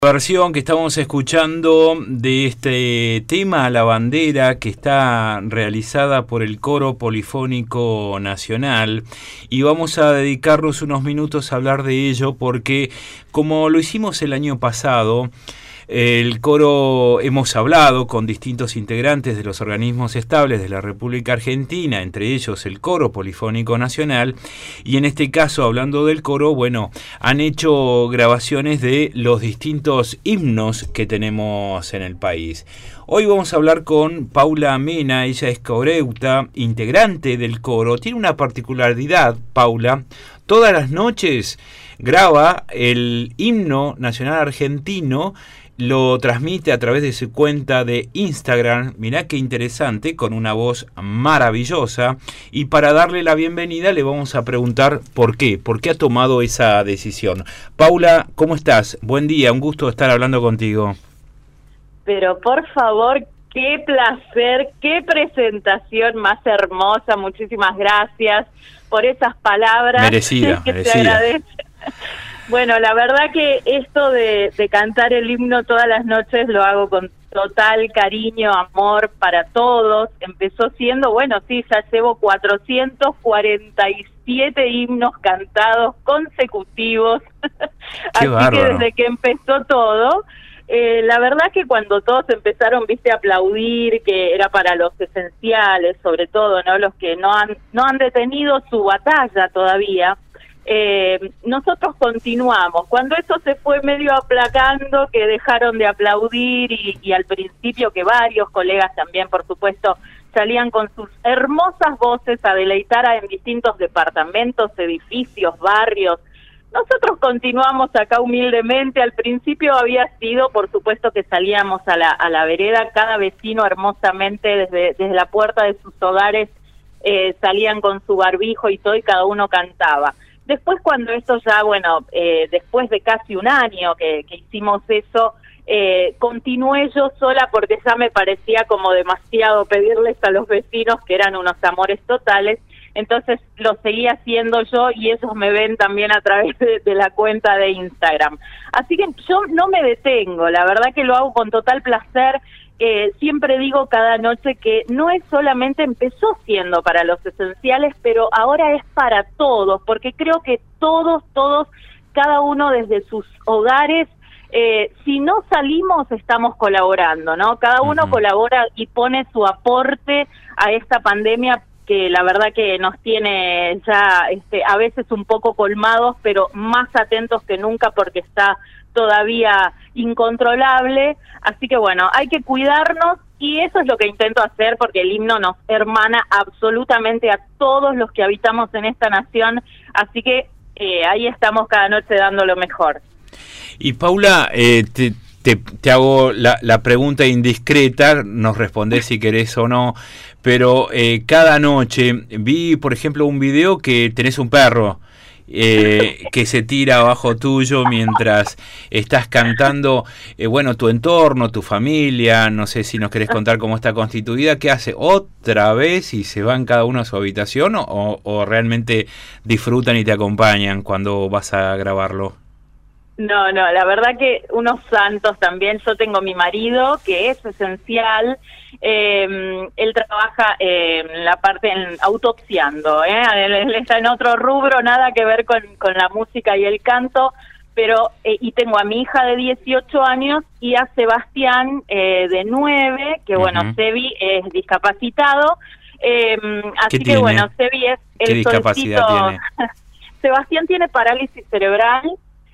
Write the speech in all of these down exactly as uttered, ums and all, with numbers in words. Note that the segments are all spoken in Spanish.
Versión que estamos escuchando de este tema La Bandera, que está realizada por el Coro Polifónico Nacional, y vamos a dedicarnos unos minutos a hablar de ello porque, como lo hicimos el año pasado, el coro hemos hablado con distintos integrantes de los organismos estables de la República Argentina, entre ellos el Coro Polifónico Nacional, y en este caso, hablando del coro, bueno, han hecho grabaciones de los distintos himnos que tenemos en el país. Hoy vamos a hablar con Paula Mena. Ella es coreuta, integrante del coro. Tiene una particularidad, Paula: todas las noches graba el himno nacional argentino, lo transmite a través de su cuenta de Instagram. Mirá qué interesante, con una voz maravillosa. Y para darle la bienvenida le vamos a preguntar por qué, por qué ha tomado esa decisión. Paula, ¿cómo estás? Buen día, un gusto estar hablando contigo. Pero por favor, qué placer, qué presentación más hermosa. Muchísimas gracias por esas palabras. Merecida, que merecida. Te agradece. Bueno, la verdad que esto de, de cantar el himno todas las noches lo hago con total cariño, amor para todos. Empezó siendo, bueno, sí, ya llevo cuatrocientos cuarenta y siete himnos cantados consecutivos. Así bárbaro. que desde que empezó todo, eh, la verdad que cuando todos empezaron, viste, a aplaudir, que era para los esenciales, sobre todo, ¿no? Los que no han, no han detenido su batalla todavía. Eh, nosotros continuamos. Cuando eso se fue medio aplacando, que dejaron de aplaudir y, y al principio que varios colegas también, por supuesto, salían con sus hermosas voces a deleitar a, en distintos departamentos, edificios, barrios, nosotros continuamos acá humildemente. Al principio había sido, por supuesto, que salíamos a la, a la vereda, cada vecino hermosamente desde, desde la puerta de sus hogares eh, salían con su barbijo y todo, y cada uno cantaba. Después, cuando esto ya, bueno, eh, después de casi un año que, que hicimos eso, eh, continué yo sola porque ya me parecía como demasiado pedirles a los vecinos, que eran unos amores totales. Entonces lo seguí haciendo yo y ellos me ven también a través de, de la cuenta de Instagram. Así que yo no me detengo, la verdad que lo hago con total placer. Eh, siempre digo cada noche que no es solamente, empezó siendo para los esenciales, pero ahora es para todos, porque creo que todos, todos, cada uno desde sus hogares, eh, si no salimos estamos colaborando, ¿no? Cada uno uh-huh. colabora y pone su aporte a esta pandemia que la verdad que nos tiene ya este, a veces un poco colmados, pero más atentos que nunca porque está todavía incontrolable. Así que bueno, hay que cuidarnos y eso es lo que intento hacer, porque el himno nos hermana absolutamente a todos los que habitamos en esta nación. Así que eh, ahí estamos cada noche dando lo mejor. Y Paula, eh, te, te, te hago la, la pregunta indiscreta, nos respondés si querés o no, pero eh, cada noche vi, por ejemplo, un video que tenés un perro Eh, que se tira abajo tuyo mientras estás cantando. Eh, bueno, tu entorno, tu familia, no sé si nos querés contar cómo está constituida. ¿Qué hace? ¿Otra vez y se van cada uno a su habitación o, o realmente disfrutan y te acompañan cuando vas a grabarlo? No, no, la verdad que unos santos también. Yo tengo mi marido, que es esencial. Eh, él trabaja eh, en la parte en autopsiando, ¿eh? Él, él está en otro rubro, nada que ver con, con la música y el canto, pero eh, y tengo a mi hija de dieciocho años y a Sebastián eh, de nueve, que bueno, uh-huh. Sebi es discapacitado, eh, así que tiene? bueno, Sebi es el ¿Qué discapacidad solcito. tiene? Sebastián tiene parálisis cerebral.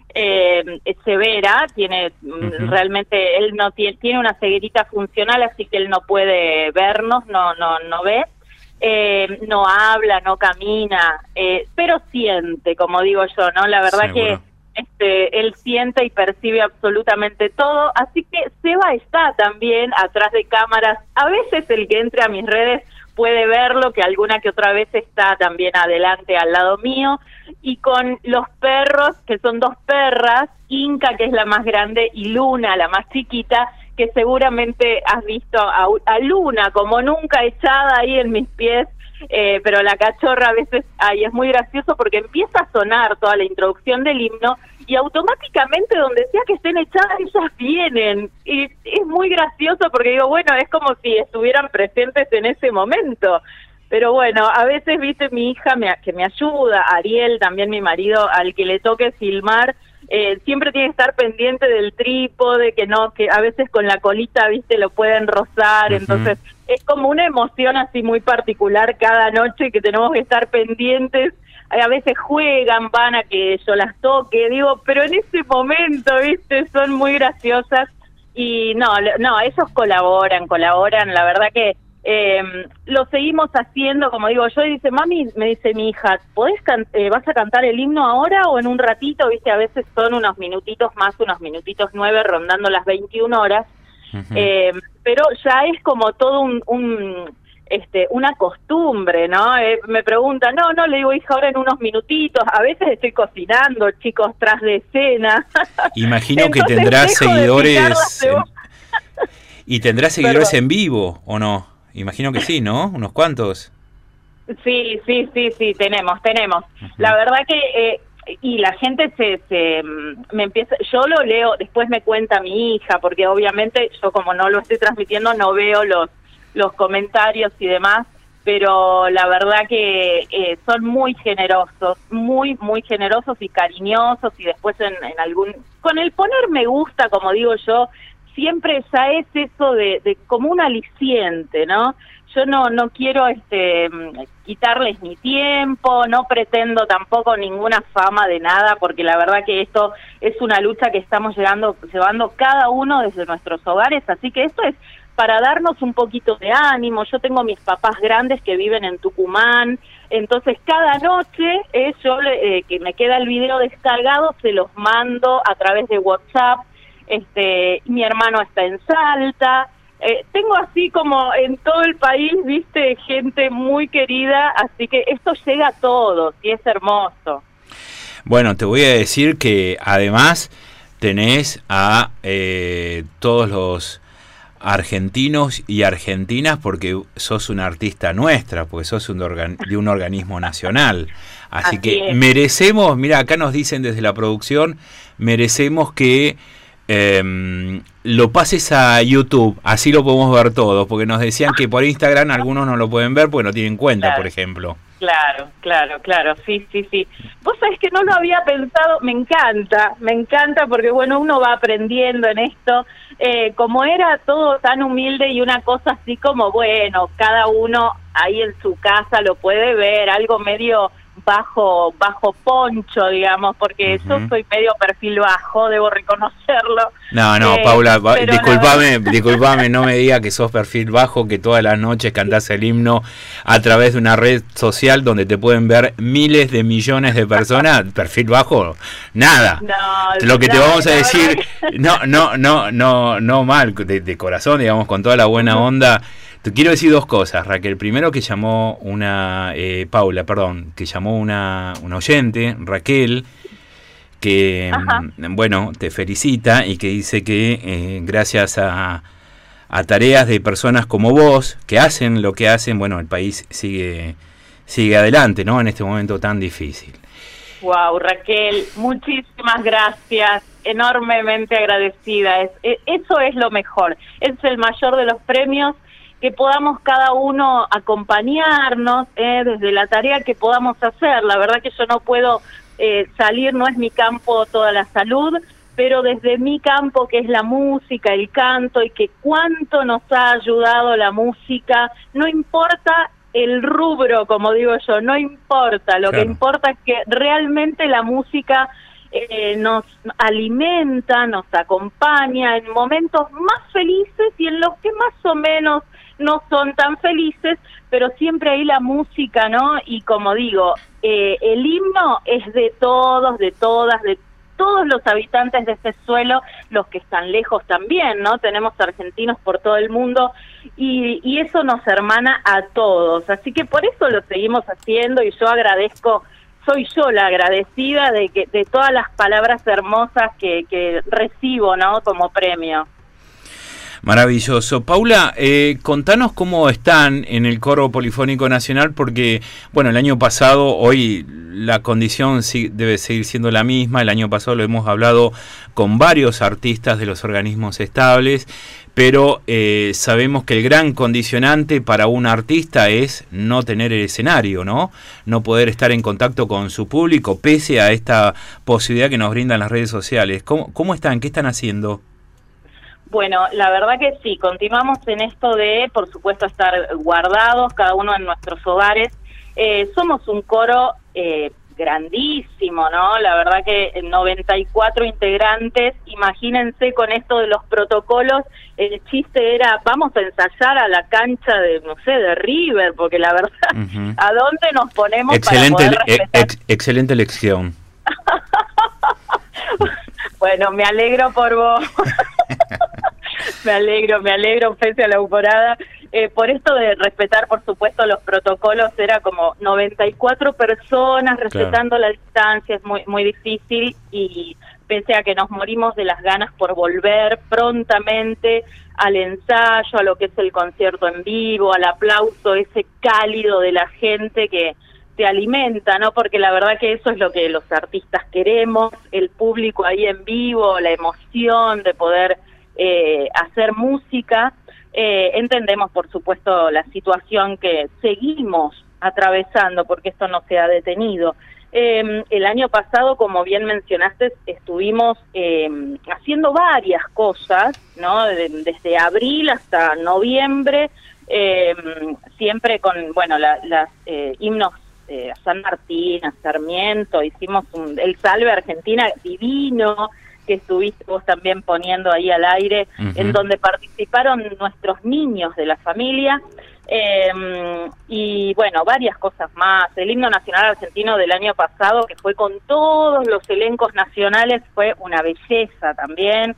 Eh, es severa, tiene uh-huh. realmente, él no tiene, tiene una ceguerita funcional, así que él no puede vernos, no no no ve, eh, no habla, no camina, eh, pero siente, como digo yo, ¿no? La verdad Seguro. que este él siente y percibe absolutamente todo, así que Seba está también atrás de cámaras. A veces el que entre a mis redes puede verlo, que alguna que otra vez está también adelante al lado mío, y con los perros, que son dos perras, Inca, que es la más grande, y Luna, la más chiquita, que seguramente has visto a, a Luna como nunca echada ahí en mis pies, eh, pero la cachorra a veces, ay, es muy gracioso porque empieza a sonar toda la introducción del himno y automáticamente donde sea que estén echadas, ellas vienen. Y es muy gracioso porque digo, bueno, es como si estuvieran presentes en ese momento. Pero bueno, a veces, viste, mi hija me, que me ayuda, Ariel, también mi marido, al que le toque filmar, eh, siempre tiene que estar pendiente del trípode, que no, que a veces con la colita, viste, lo pueden rozar, uh-huh. Entonces es como una emoción así muy particular cada noche que tenemos que estar pendientes. A veces juegan, van a que yo las toque, digo, pero en ese momento, viste, son muy graciosas y no, no, ellos colaboran, colaboran, la verdad que Eh, lo seguimos haciendo, como digo yo, y dice, mami, me dice mi hija, ¿podés can- eh, ¿vas a cantar el himno ahora o en un ratito? Viste, a veces son unos minutitos más, unos minutitos nueve, rondando las veintiuna horas, uh-huh. eh, pero ya es como todo un, un este, una costumbre, ¿no? Eh, me preguntan, no, no, le digo, hija, ahora en unos minutitos, a veces estoy cocinando, chicos, tras de escena. Imagino que tendrás seguidores, en... y tendrás seguidores Perdón. en vivo, ¿o no? Imagino que sí, ¿no? ¿Unos cuantos? Sí, sí, sí, sí, tenemos, tenemos. Uh-huh. La verdad que, eh, y la gente se, se, me empieza, yo lo leo, después me cuenta mi hija, porque obviamente yo como no lo estoy transmitiendo no veo los, los comentarios y demás, pero la verdad que eh, son muy generosos, muy, muy generosos y cariñosos, y después en, en algún, con el poner me gusta, como digo yo, siempre ya es eso de, de como un aliciente, ¿no? Yo no no quiero este quitarles ni tiempo, no pretendo tampoco ninguna fama de nada, porque la verdad que esto es una lucha que estamos llegando, llevando cada uno desde nuestros hogares, así que esto es para darnos un poquito de ánimo. Yo tengo mis papás grandes que viven en Tucumán, entonces cada noche eh, yo eh, que me queda el video descargado, se los mando a través de WhatsApp. Este, mi hermano está en Salta, eh, tengo así como en todo el país, viste, gente muy querida, así que esto llega a todos y es hermoso. Bueno, te voy a decir que además tenés a eh, todos los argentinos y argentinas, porque sos una artista nuestra, porque sos un organ- de un organismo nacional, así, así que es. Merecemos, mira, acá nos dicen desde la producción, merecemos que Eh, lo pases a YouTube, así lo podemos ver todo, porque nos decían que por Instagram algunos no lo pueden ver porque no tienen cuenta, claro. Por ejemplo. Claro, claro, claro, sí, sí, sí. Vos sabés que no lo había pensado, me encanta, me encanta porque bueno, uno va aprendiendo en esto, eh, como era todo tan humilde y una cosa así como, bueno, cada uno ahí en su casa lo puede ver, algo medio bajo bajo poncho, digamos, porque uh-huh. Yo soy medio perfil bajo, debo reconocerlo. No, no, eh, Paula, disculpame, no... disculpame, no me digas que sos perfil bajo, que todas las noches cantás el himno a través de una red social donde te pueden ver miles de millones de personas. Perfil bajo, nada. No, lo que no, te vamos a decir, no, no, no, no, no mal, de, de corazón, digamos, con toda la buena onda. Te quiero decir dos cosas, Raquel. Primero que llamó una, eh, Paula, perdón, que llamó una, una oyente, Raquel, que, Ajá. bueno, te felicita y que dice que eh, gracias a, a tareas de personas como vos, que hacen lo que hacen, bueno, el país sigue, sigue adelante, ¿no? En este momento tan difícil. Wow, Raquel, muchísimas gracias, enormemente agradecida. Es, es, eso es lo mejor, es el mayor de los premios, que podamos cada uno acompañarnos eh, desde la tarea que podamos hacer. La verdad que yo no puedo eh, salir, no es mi campo toda la salud, pero desde mi campo, que es la música, el canto, y que cuánto nos ha ayudado la música, no importa el rubro, como digo yo, no importa, lo claro. que importa es que realmente la música eh, nos alimenta, nos acompaña en momentos más felices y en los que más o menos no son tan felices, pero siempre hay la música, ¿no? Y como digo, eh, el himno es de todos, de todas, de todos los habitantes de este suelo, los que están lejos también, ¿no? Tenemos argentinos por todo el mundo y, y eso nos hermana a todos. Así que por eso lo seguimos haciendo y yo agradezco, soy yo la agradecida de que de todas las palabras hermosas que, que recibo, ¿no? Como premio. Maravilloso. Paula, eh, contanos cómo están en el Coro Polifónico Nacional, porque, bueno, el año pasado, hoy la condición sí, debe seguir siendo la misma. El año pasado lo hemos hablado con varios artistas de los organismos estables, pero eh, sabemos que el gran condicionante para un artista es no tener el escenario, ¿no? No poder estar en contacto con su público, pese a esta posibilidad que nos brindan las redes sociales. ¿Cómo, cómo están? ¿Qué están haciendo? Bueno, la verdad que sí, continuamos en esto de, por supuesto, estar guardados, cada uno en nuestros hogares. Eh, somos un coro eh, grandísimo, ¿no? La verdad que noventa y cuatro integrantes, imagínense con esto de los protocolos, el chiste era, vamos a ensayar a la cancha de, no sé, de River, porque la verdad, uh-huh. ¿a dónde nos ponemos excelente, para poder respetar? Ex, excelente elección. Bueno, me alegro por vos. Me alegro, me alegro, pese a la humorada. Eh, por esto de respetar, por supuesto, los protocolos, era como noventa y cuatro personas respetando claro. la distancia, es muy muy difícil, y pese a que nos morimos de las ganas por volver prontamente al ensayo, a lo que es el concierto en vivo, al aplauso ese cálido de la gente que te alimenta, ¿no? Porque la verdad que eso es lo que los artistas queremos, el público ahí en vivo, la emoción de poder eh, hacer música. Eh, entendemos, por supuesto, la situación que seguimos atravesando, porque esto no se ha detenido. Eh, el año pasado, como bien mencionaste, estuvimos eh, haciendo varias cosas, ¿no? De, desde abril hasta noviembre, eh, siempre con, bueno, la, las eh, himnos eh, a San Martín, a Sarmiento, hicimos un, el Salve Argentina divino, que estuviste vos también poniendo ahí al aire, uh-huh. en donde participaron nuestros niños de la familia, eh, y bueno, varias cosas más. El himno nacional argentino del año pasado, que fue con todos los elencos nacionales, fue una belleza también,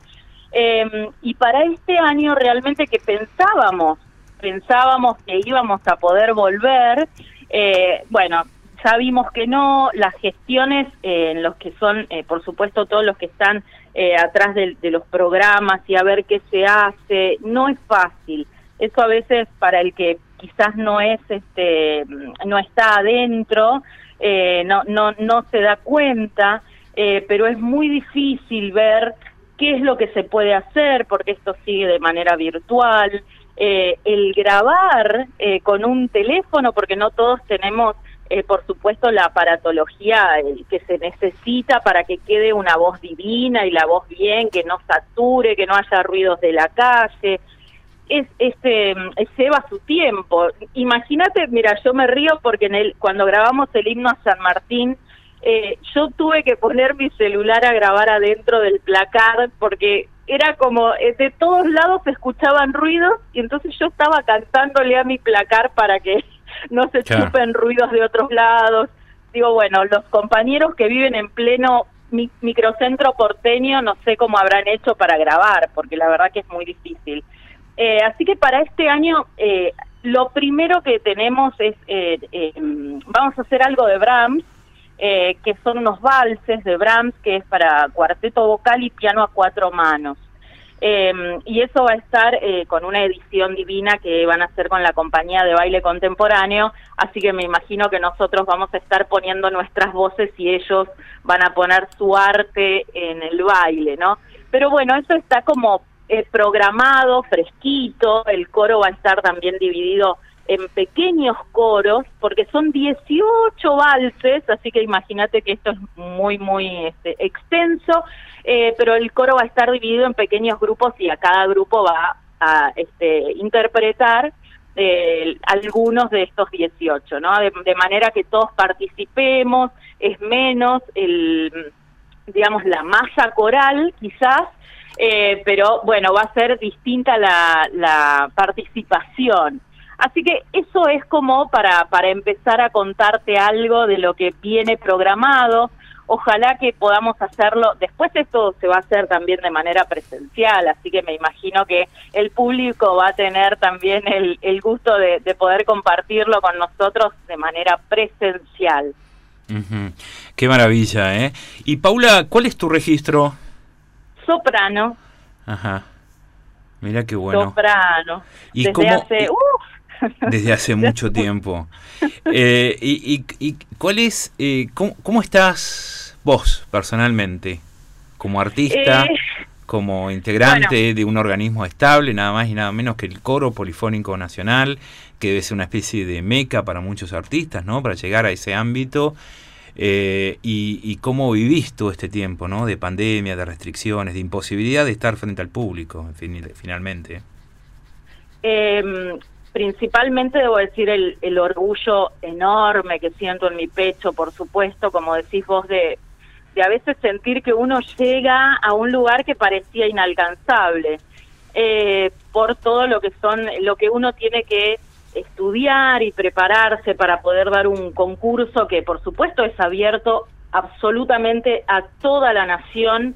eh, y para este año realmente que pensábamos, pensábamos que íbamos a poder volver, eh, bueno, ya vimos que no, las gestiones eh, en los que son, eh, por supuesto, todos los que están eh, atrás de, de los programas y a ver qué se hace, no es fácil. Eso a veces para el que quizás no es, este, no está adentro, eh, no, no, no se da cuenta, eh, pero es muy difícil ver qué es lo que se puede hacer, porque esto sigue de manera virtual. Eh, el grabar eh, con un teléfono, porque no todos tenemos Eh, por supuesto, la aparatología eh, que se necesita para que quede una voz divina y la voz bien, que no sature, que no haya ruidos de la calle. Es, este, lleva su tiempo. Imagínate, mira, yo me río porque en el, cuando grabamos el himno a San Martín, eh, yo tuve que poner mi celular a grabar adentro del placar porque era como, eh, de todos lados se escuchaban ruidos y entonces yo estaba cantándole a mi placar para que no se claro. chupen ruidos de otros lados. Digo, bueno, los compañeros que viven en pleno mi, microcentro porteño, no sé cómo habrán hecho para grabar, porque la verdad que es muy difícil. Eh, así que para este año, eh, lo primero que tenemos es, eh, eh, vamos a hacer algo de Brahms, eh, que son unos valses de Brahms, que es para cuarteto vocal y piano a cuatro manos. Eh, y eso va a estar eh, con una edición divina que van a hacer con la compañía de baile contemporáneo, así que me imagino que nosotros vamos a estar poniendo nuestras voces y ellos van a poner su arte en el baile, ¿no? Pero bueno, eso está como eh, programado, fresquito. El coro va a estar también dividido en pequeños coros, porque son dieciocho valses, así que imagínate que esto es muy, muy este, extenso, eh, pero el coro va a estar dividido en pequeños grupos y a cada grupo va a este, interpretar eh, algunos de estos dieciocho, ¿no? De, de manera que todos participemos, es menos, el, digamos, la masa coral quizás, eh, pero bueno, va a ser distinta la, la participación. Así que eso es como para, para empezar a contarte algo de lo que viene programado. Ojalá que podamos hacerlo. Después esto se va a hacer también de manera presencial, así que me imagino que el público va a tener también el, el gusto de, de poder compartirlo con nosotros de manera presencial. Uh-huh. Qué maravilla, ¿eh? Y Paula, ¿cuál es tu registro? Soprano. Ajá. Mira qué bueno. Soprano. ¿Y desde cómo, hace... y, Uh, desde hace mucho tiempo. Eh, y, y, y cuál es, eh, cómo, cómo estás vos personalmente, como artista, eh, como integrante bueno, de un organismo estable, nada más y nada menos que el Coro Polifónico Nacional, que debe ser una especie de meca para muchos artistas, ¿no? Para llegar a ese ámbito. Eh, y, y cómo vivís todo este tiempo, ¿no? De pandemia, de restricciones, de imposibilidad de estar frente al público, en fin, finalmente. eh, principalmente debo decir el, el orgullo enorme que siento en mi pecho, por supuesto, como decís vos, de, de a veces sentir que uno llega a un lugar que parecía inalcanzable, eh, por todo lo que son, lo que uno tiene que estudiar y prepararse para poder dar un concurso que por supuesto es abierto absolutamente a toda la nación,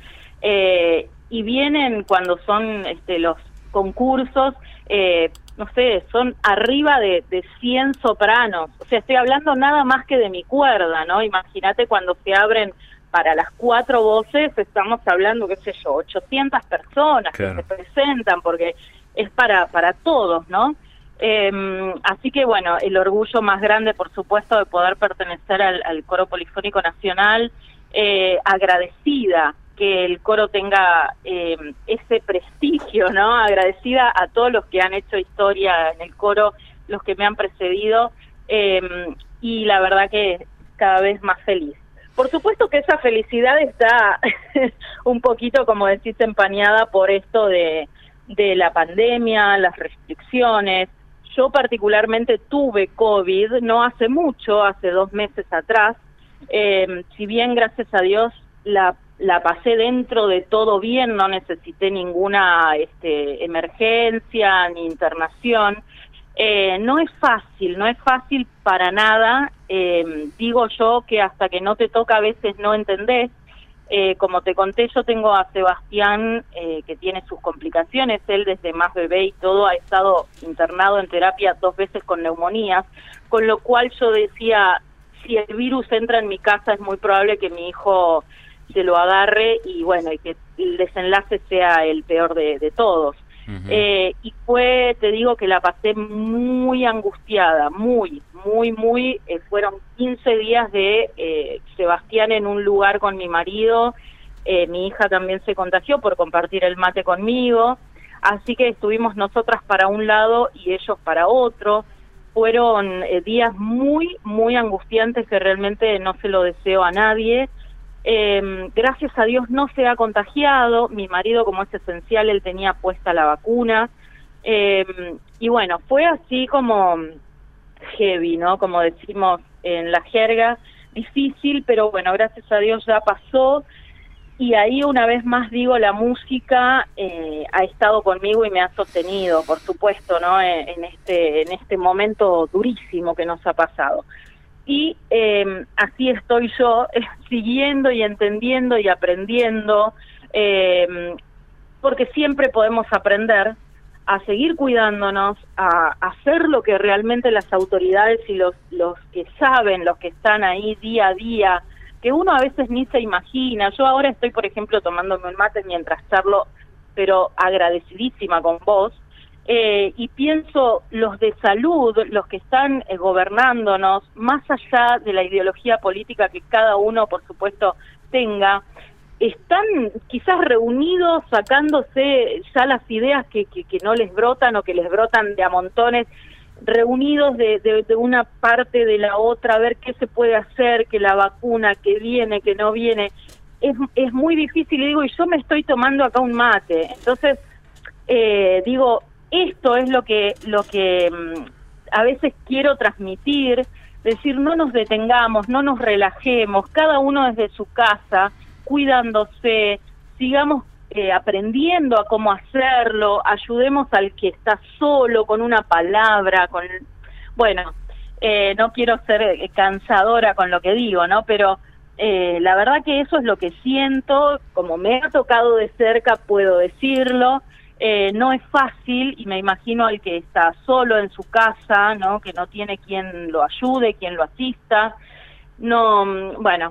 eh, y vienen cuando son este, los concursos, eh, no sé, son arriba de, de cien sopranos, o sea, estoy hablando nada más que de mi cuerda, ¿no? Imagínate cuando se abren para las cuatro voces, estamos hablando, qué sé yo, ochocientas personas claro. que se presentan, porque es para, para todos, ¿no? Eh, así que bueno, el orgullo más grande, por supuesto, de poder pertenecer al, al Coro Polifónico Nacional, eh, agradecida que el coro tenga eh, ese prestigio, ¿no? Agradecida a todos los que han hecho historia en el coro, los que me han precedido, eh, y la verdad que cada vez más feliz. Por supuesto que esa felicidad está un poquito, como decís, empañada por esto de, de la pandemia, las restricciones. Yo particularmente tuve COVID, no hace mucho, hace dos meses atrás, eh, si bien gracias a Dios la, la pasé dentro de todo bien, no necesité ninguna este, emergencia ni internación. Eh, no es fácil, no es fácil para nada, eh, digo yo que hasta que no te toca a veces no entendés. Eh, como te conté, yo tengo a Sebastián, eh, que tiene sus complicaciones, él desde más bebé y todo ha estado internado en terapia dos veces con neumonías, con lo cual yo decía, si el virus entra en mi casa es muy probable que mi hijo se lo agarre y bueno, y que el desenlace sea el peor de, de todos. Uh-huh. Eh, y fue, te digo que la pasé muy angustiada, muy, muy, muy, eh, fueron quince días de eh, Sebastián en un lugar con mi marido, eh, mi hija también se contagió por compartir el mate conmigo, así que estuvimos nosotras para un lado y ellos para otro. Fueron eh, días muy, muy angustiantes que realmente no se lo deseo a nadie. Eh, gracias a Dios no se ha contagiado, mi marido, como es esencial, él tenía puesta la vacuna, eh, y bueno, fue así como heavy, ¿no? Como decimos en la jerga, difícil, pero bueno, gracias a Dios ya pasó, y ahí una vez más digo, la música eh, ha estado conmigo y me ha sostenido, por supuesto, ¿no? En, en este, en este momento durísimo que nos ha pasado. Y eh, así estoy yo, eh, siguiendo y entendiendo y aprendiendo, eh, porque siempre podemos aprender a seguir cuidándonos, a, a hacer lo que realmente las autoridades y los, los que saben, los que están ahí día a día, que uno a veces ni se imagina. Yo ahora estoy, por ejemplo, tomándome un mate mientras charlo, pero agradecidísima con vos. Eh, y pienso, los de salud, los que están eh, gobernándonos, más allá de la ideología política que cada uno, por supuesto, tenga, están quizás reunidos sacándose ya las ideas que, que, que no les brotan o que les brotan de a montones, reunidos de, de, de una parte de la otra, a ver qué se puede hacer, que la vacuna, que viene, que no viene. Es, es muy difícil, y digo, y yo me estoy tomando acá un mate. Entonces, eh, digo, esto es lo que lo que um, a veces quiero transmitir, decir, no nos detengamos, no nos relajemos, cada uno desde su casa, cuidándose, sigamos eh, aprendiendo a cómo hacerlo, ayudemos al que está solo con una palabra, con bueno, eh, no quiero ser cansadora con lo que digo, ¿no? Pero eh, la verdad que eso es lo que siento, como me ha tocado de cerca puedo decirlo. Eh, no es fácil, y me imagino al que está solo en su casa, ¿no? Que no tiene quien lo ayude, quien lo asista. No, bueno,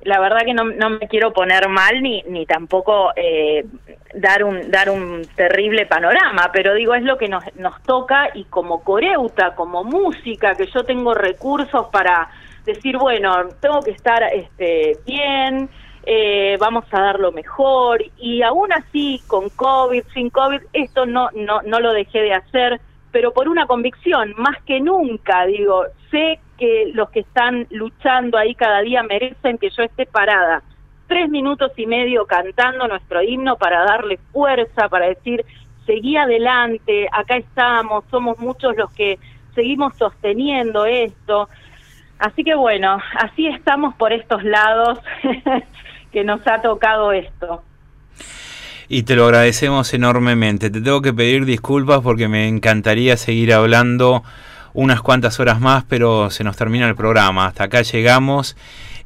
la verdad que no, no me quiero poner mal ni ni tampoco eh, dar un dar un terrible panorama, pero digo, es lo que nos, nos toca, y como coreuta, como música, que yo tengo recursos para decir, bueno, tengo que estar este, bien, eh, vamos a dar lo mejor, y aún así, con COVID, sin COVID, esto no, no, no lo dejé de hacer, pero por una convicción, más que nunca, digo, sé que los que están luchando ahí cada día merecen que yo esté parada tres minutos y medio cantando nuestro himno para darle fuerza, para decir, seguí adelante, acá estamos, somos muchos los que seguimos sosteniendo esto. Así que bueno, así estamos por estos lados que nos ha tocado esto. Y te lo agradecemos enormemente. Te tengo que pedir disculpas porque me encantaría seguir hablando unas cuantas horas más, pero se nos termina el programa. Hasta acá llegamos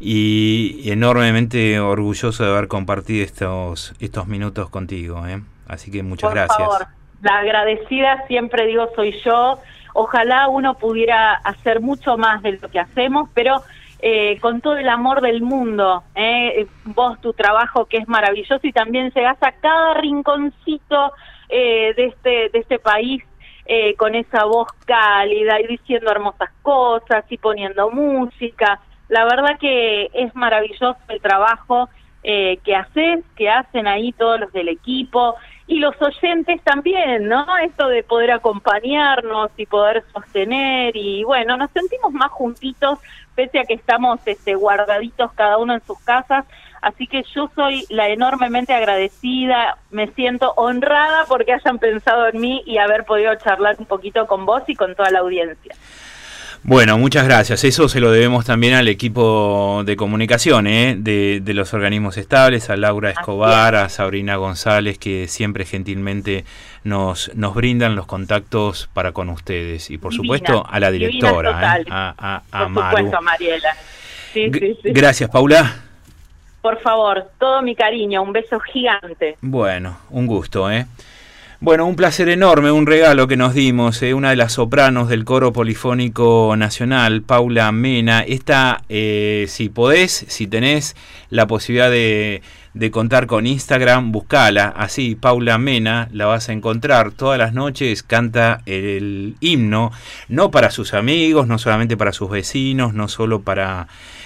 y, y enormemente orgulloso de haber compartido estos, estos minutos contigo, ¿eh? Así que muchas Por gracias. Por favor, la agradecida siempre digo soy yo. Ojalá uno pudiera hacer mucho más de lo que hacemos, pero eh, con todo el amor del mundo, eh, vos, tu trabajo que es maravilloso, y también llegás a cada rinconcito eh, de este de este país eh, con esa voz cálida y diciendo hermosas cosas y poniendo música. La verdad que es maravilloso el trabajo eh, que haces, que hacen ahí todos los del equipo, y los oyentes también, ¿no? Esto de poder acompañarnos y poder sostener, y bueno, nos sentimos más juntitos, pese a que estamos este, guardaditos cada uno en sus casas, así que yo soy la enormemente agradecida, me siento honrada porque hayan pensado en mí y haber podido charlar un poquito con vos y con toda la audiencia. Bueno, muchas gracias. Eso se lo debemos también al equipo de comunicación ¿eh? de, de los organismos estables, a Laura Escobar, a Sabrina González, que siempre gentilmente nos nos brindan los contactos para con ustedes. Y por divina, supuesto a la directora, ¿eh? a, a, a por Maru. supuesto, Mariela. Sí, sí, sí. Gracias, Paula. Por favor, todo mi cariño, un beso gigante. Bueno, un gusto, ¿eh? Bueno, un placer enorme, un regalo que nos dimos, eh, una de las sopranos del Coro Polifónico Nacional, Paula Mena. Esta, eh, si podés, si tenés la posibilidad de, de contar con Instagram, buscala, así, Paula Mena, la vas a encontrar. Todas las noches canta el himno, no para sus amigos, no solamente para sus vecinos, no solo para,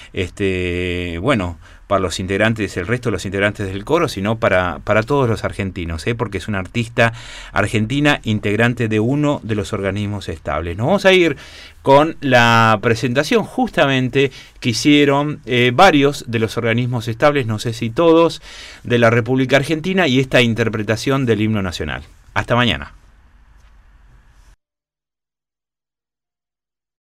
este, bueno... para los integrantes, el resto de los integrantes del coro, sino para, para todos los argentinos, ¿eh? Porque es una artista argentina integrante de uno de los organismos estables. Nos vamos a ir con la presentación justamente que hicieron eh, varios de los organismos estables, no sé si todos, de la República Argentina, y esta interpretación del himno nacional. Hasta mañana.